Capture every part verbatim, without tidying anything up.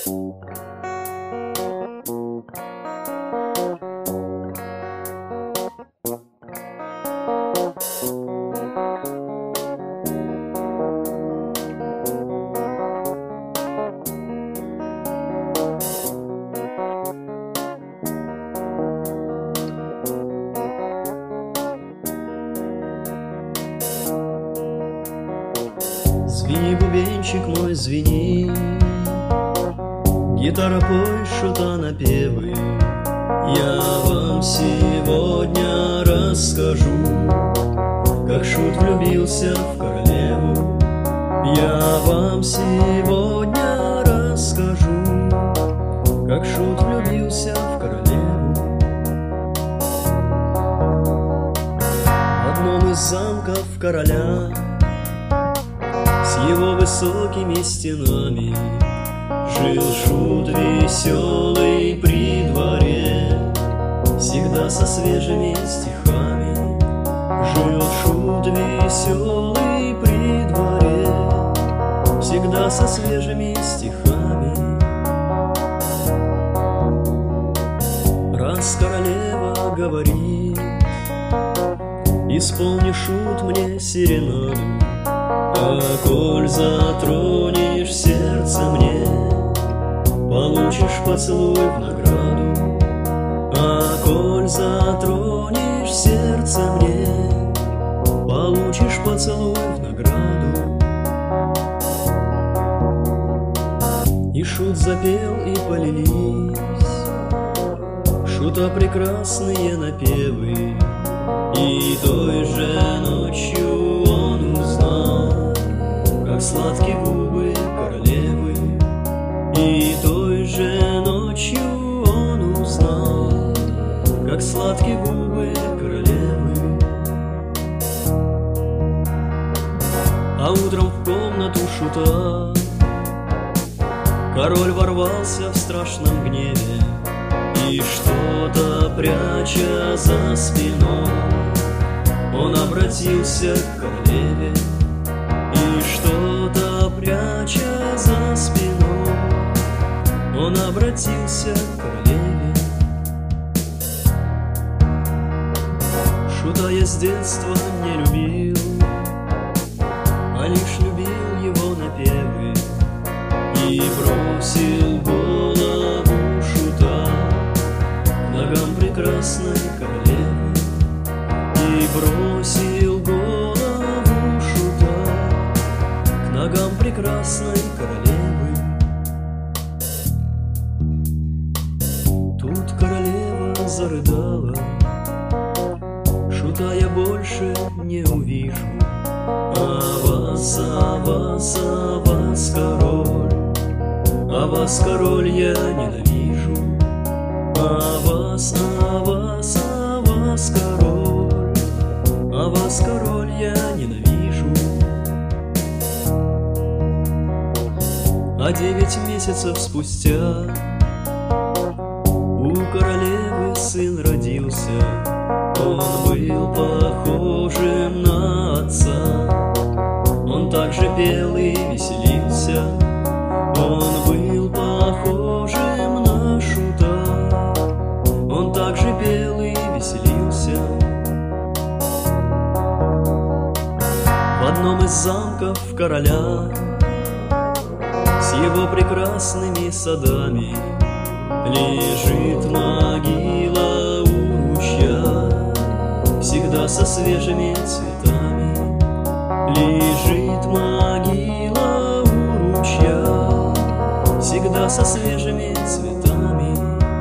Звени, бубенчик мой, звени, гитара, пой что-то напевы. Я вам сегодня расскажу, как шут влюбился в королеву. Я вам сегодня расскажу, как шут влюбился в королеву. В одном из замков короля с его высокими стенами жил шут веселый при дворе, всегда со свежими стихами. Жил шут веселый при дворе, всегда со свежими стихами. Раз королева говорит: исполни, шут, мне серенаду, а коль затронешь сердце мне, получишь поцелуй в награду. А коль затронешь сердце мне, получишь поцелуй в награду. И шут запел, и полились шута прекрасные напевы. И той же ночью он узнал, как сладки губы королевы. И той же ночью он узнал, как сладки губы королевы. А утром в комнату шута король ворвался в страшном гневе, и что-то пряча за спиной, он обратился к королеве. И что-то пряча за спиной, он обратился к королеве. Шута я с детства не любил, а лишь любил его напевы. И бросил голову шута к ногам прекрасной королевы. И бросил голову шута к ногам прекрасной королевы. Тут королева зарыдала: шута я больше не увижу. А вас, а вас, а вас, король, а вас, король, я ненавижу. А вас, а вас, а вас, король, а вас, король, я ненавижу. А девять месяцев спустя у королевы сын родился. Он был похожим на отца, он также пел и веселился. Он был похожим на шута, он также пел и веселился. В одном из замков короля с его прекрасными садами лежит могила у ручья, всегда со свежими цветами. Лежит могила у ручья, всегда со свежими цветами.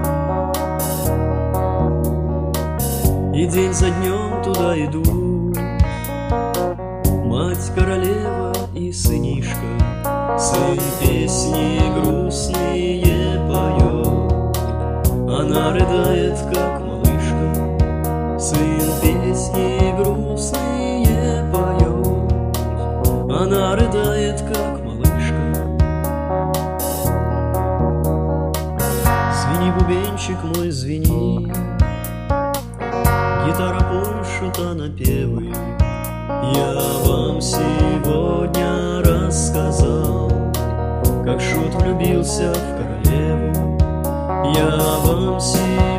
И день за днем туда идут мать королева и сынишка. Сын песни грустные поет, она рыдает, как малышка. Сын песни грустные поет, она рыдает, как малышка. Звени, бубенчик мой, звени, гитара, пой что-то напевы. Я вам сегодня рассказал, как шут влюбился в королеву. Я вам сию